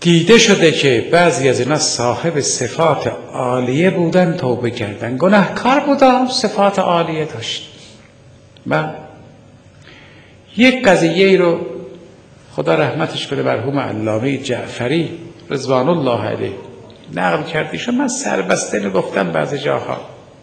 دیده شده که بعضی از اینا صاحب صفات عالیه بودن، توبه کردن. گناهکار بودن، صفات عالیه داشت. من یک قضیه ای رو خدا رحمتش کنه مرحوم علامه جعفری رضوان الله علیه نقل کردیشون، من سربسته گفتم بعضی جاها.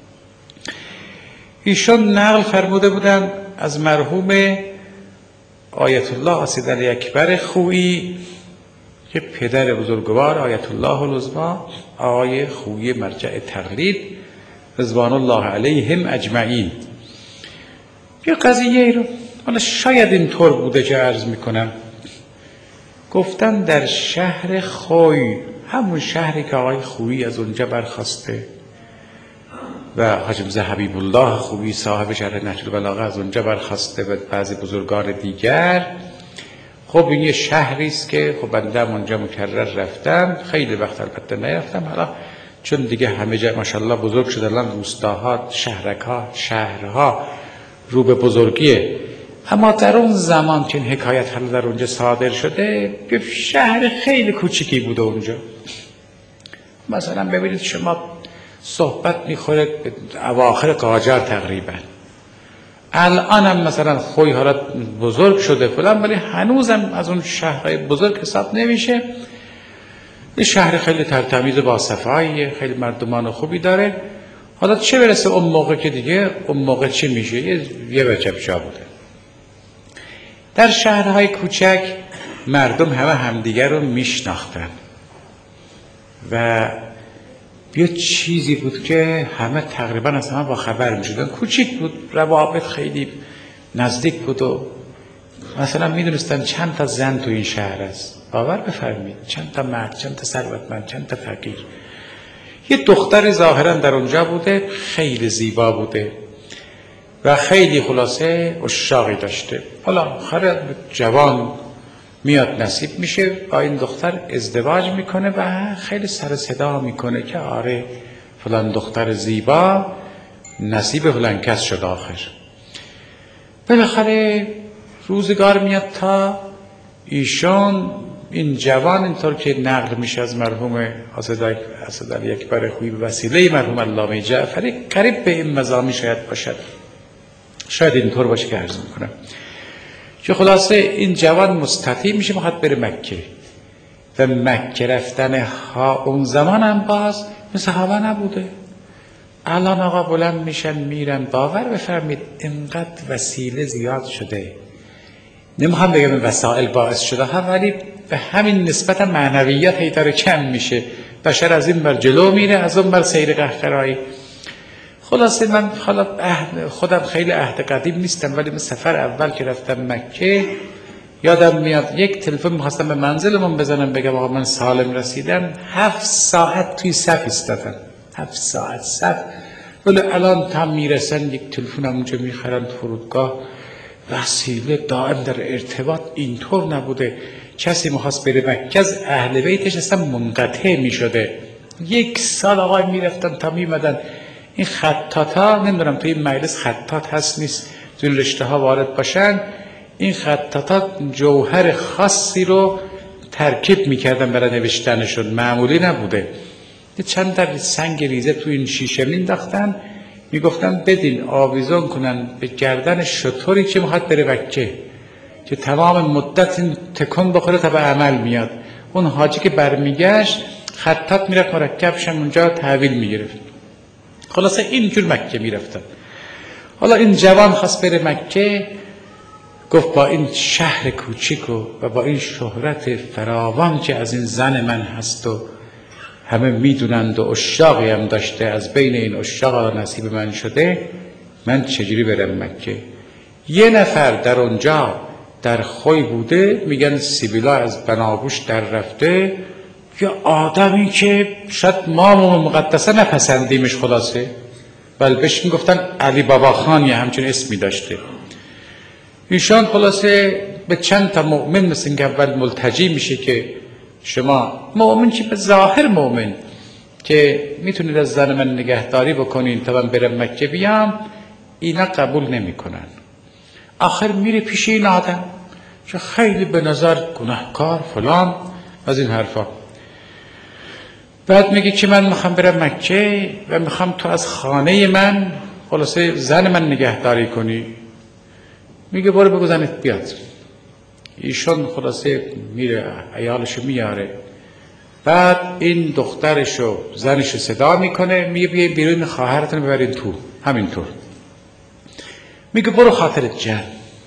ایشون نقل فرموده بودن از مرحوم آیت الله اسدعلی اکبر خویی که پدر بزرگوار آیت الله العظمی آقای خویی مرجع تقلید رضوان الله علیهم اجمعین، یه قضیه رو حالا شاید اینطور بوده که عرض میکنم. گفتن در شهر خوی، همون شهری که آقای خویی از اونجا برخواسته و حاج مرزا حبیب الله خویی صاحب شرح نهج البلاغه از اونجا برخواسته و بعضی بزرگان دیگر. خب این یه شهری است که خب بنده اونجا مکرر رفتم، خیلی وقت البته نرفتم، حالا چون دیگه همه جا ماشاءالله بزرگ شده، الان روستاها، شهرک‌ها، شهرها رو به بزرگیه. اما در اون زمان که این حکایت حالا در اونجا صادر شده، یه شهر خیلی کوچیکی بوده اونجا. مثلا ببینید شما صحبت میخوره اواخر قاجار تقریبا. الان هم مثلا خوی حالت بزرگ شده فلان، ولی هنوزم از اون شهرهای بزرگ حساب نمیشه. یه شهر خیلی ترتمیز با صفاییه، خیلی مردمان خوبی داره. حالا چه برسه اون موقع که دیگه اون موقع چی میشه؟ یه وجب جا بوده. در شهرهای کوچک مردم همه همدیگر رو میشناختن و یه چیزی بود که همه تقریبا از همه با خبر میشدن. کوچیک بود، روابط خیلی نزدیک بود و مثلا میدونستن چند تا زن تو این شهر است، باور بفرمید، چند تا مرد، چند تا ثروتمند، چند تا فقیر. یه دختر ظاهرا در اونجا بوده، خیلی زیبا بوده و خیلی خلاصه عشاقی داشته. حالا آخر جوان میاد نصیب میشه، با این دختر ازدواج میکنه و خیلی سر صدا میکنه که آره فلان دختر زیبا نصیب فلان کس شد. آخر بالاخره روزگار میاد تا ایشان این جوان اینطور که نقل میشه از مرحوم اسدعلی اکبر خویی به وسیله مرحوم علامه جعفری، قریب به این مضامین شاید باشد، شاید اینطور باشه که عرض میکنم که خلاصه این جوان مستطیع میشه، میخواد بره مکه و مکه رفتن ها اون زمان هم باز مثل هوا نبوده. الان آقا بلند میشن میرن، باور بفرمید اینقدر وسیله زیاد شده، نمیخوام بگم وسائل باعث شده ها، ولی به همین نسبت معنویت هیتر کم میشه. بشر از این بر جلو میره، از اون بر سیر قهقرایی. خلاصه من خودم خیلی عهد قدیم نیستم، ولی من سفر اول که رفتم مکه یادم میاد یک تلفن میخواستم به منزلمون بزنم بگم آقا من سالم رسیدم، 7 ساعت توی صف ایستادم، 7 ساعت صف. ولی الان تا میرسن یک تلفن اونجا میخرن فرودگاه. وسیله دائم در ارتباط اینطور نبوده. کسی میخواست بره مکه از اهل بیتش اصلا منقطع میشده. 1 سال آقای میرفتن تا میمدن. این خطاطا، نمیدونم توی این مجلس خطاط هست نیست توی رشته ها وارد باشن، این خطاطا جوهر خاصی رو ترکیب میکردن برای نوشتنشون، معمولی نبوده. چند تا سنگ ریزه توی این شیشه مینداختن، میگفتن بدین آویزون کنن به گردن شطوری که میخواد بره مکه، که تمام مدت این تکون بخوره تا به عمل میاد. اون حاجی که برمیگشت خطاط میرفت مرکبشم اونجا تحویل میگرفت. خلاصه اینجور مکه میرفتن. حالا این جوان خواست بره مکه، گفت با این شهر کوچیک و با این شهرت فراوان که از این زن من هست و همه میدونند و عشاقی هم داشته، از بین این عشاق نصیب من شده، من چجوری برم مکه؟ یه نفر در اونجا در خوی بوده، میگن سیبیلا از بناگوش در رفته، یه آدمی که شاید ما مقدسه نپسندیمش، خلاصه بل بهش میگفتن علی بابا خان یا همچون اسمی داشته. ایشان خلاصه به چند تا مؤمن مثل این که اول ملتجی میشه که شما مؤمن که به ظاهر مؤمن که میتونید از زن من نگهداری بکنین تا من برم مکه بیام، اینا قبول نمیکنن. آخر میره پیش این آدم که خیلی به نظر گناهکار فلان، از این حرفا. بعد میگه که من میخوام برم مکه و میخوام تو از خانه من خلاصه زن من نگهداری کنی. میگه برو بگو زنت بیاد. ایشون خلاصه میره عیالشو میاره. بعد این دخترشو زنشو صدا میکنه، میگه بیاین بیرون خواهرتون ببرین تو. همینطور میگه برو خاطرت جمع.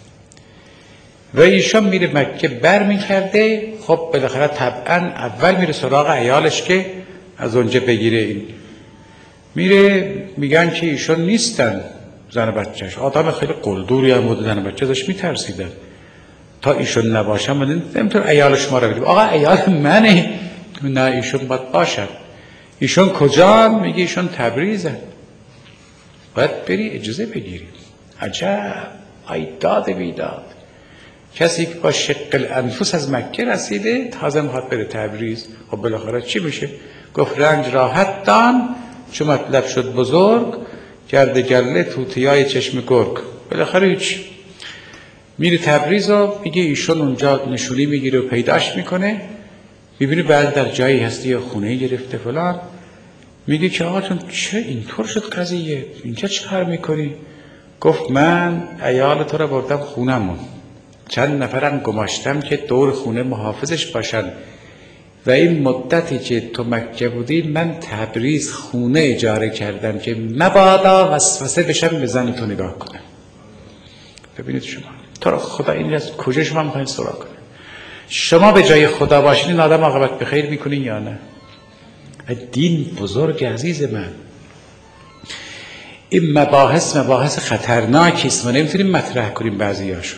و ایشون میره مکه بر میکرده. خب بالاخره طبعا اول میره سراغ عیالش که از اونجا بگیره. این میره میگن که ایشون نیستن زن بچهش. آدم خیلی قلدوری هم بود، زن بچه ازش میترسیدن. تا ایشون نباشن من نمیتونم عیال شما رو بگیرم. آقا عیال منه. نه ایشون باید باشد. ایشون کجا؟ میگه ایشون تبریزه. باید بری اجازه بگیری. عجب ای داد بیداد. کسی که با شق الانفس از مکه رسیده تازه میخواد بره تبریز. خب بالاخره چی میشه؟ گفت رنج راحت دان چون مطلب شد بزرگ، گرد گله توتیای چشم گرگ. بالاخره هیچ. میره تبریز و میگه ایشون اونجا نشونی میگیره و پیداش میکنه. میبینه بعد در جایی هستی یا خونه گرفته فلان. میگه که آقا چون چه اینطور شد قضیه؟ اینجا چه کار میکنی؟ گفت من عیال تو را بردم خونمون، چند نفرم گماشتم که دور خونه محافظش باشن و این مدتی که تو مکه بودی من تبریز خونه اجاره کردم که مبادا وسوسه بشم به زن تو نگاه کنم. ببینید شما تو را خدا این از کجا شما میخواین سراغ کنه؟ شما به جای خدا باشین این آدم عاقبت بخیر میکنین یا نه؟ دین بزرگ عزیز من، این مباحث خطرناکی است و نمیتونیم مطرح کنیم بعضیاشو.